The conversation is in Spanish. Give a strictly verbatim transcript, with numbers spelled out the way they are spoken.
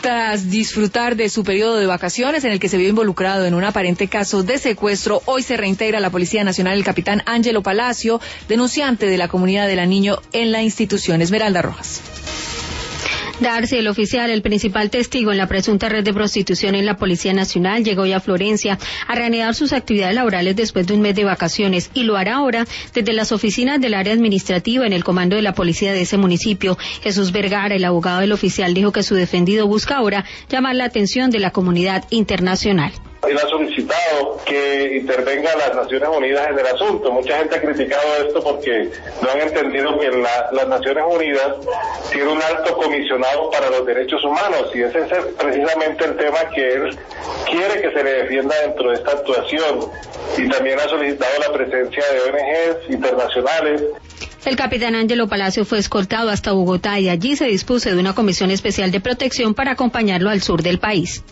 Tras disfrutar de su periodo de vacaciones en el que se vio involucrado en un aparente caso de secuestro, hoy se reintegra a la Policía Nacional el capitán Ángelo Palacio, denunciante de la comunidad del Niño en la institución. Esmeralda Rojas. Darcy, el oficial, el principal testigo en la presunta red de prostitución en la Policía Nacional, llegó hoy a Florencia a reanudar sus actividades laborales después de un mes de vacaciones y lo hará ahora desde las oficinas del área administrativa en el comando de la policía de ese municipio. Jesús Vergara, el abogado del oficial, dijo que su defendido busca ahora llamar la atención de la comunidad internacional. Él ha solicitado que intervenga las Naciones Unidas en el asunto. Mucha gente ha criticado esto porque no han entendido que la, las Naciones Unidas tiene un alto comisionado para los derechos humanos y ese es precisamente el tema que él quiere que se le defienda dentro de esta actuación, y también ha solicitado la presencia de O N Ges internacionales. El capitán Ángelo Palacio fue escoltado hasta Bogotá y allí se dispuso de una comisión especial de protección para acompañarlo al sur del país.